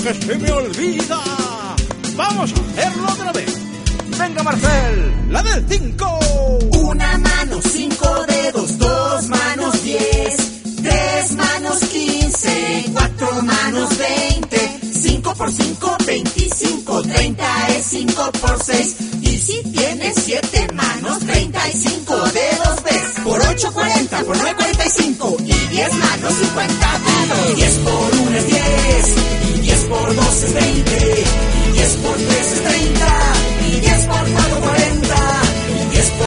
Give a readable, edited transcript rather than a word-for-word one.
que se me olvida. Vamos a hacerlo otra vez. Venga, Marcel, la del 5. Una mano, 5 dedos, 2 manos, 10, 3 manos, 15, 4 manos, 20, 5 por 5, 25, 30 es 5 por 6. Y si tienes 7 manos, 35 dedos ves. Por 8, 40, por 9, 45. Y 10 manos, 50 dedos. 10 por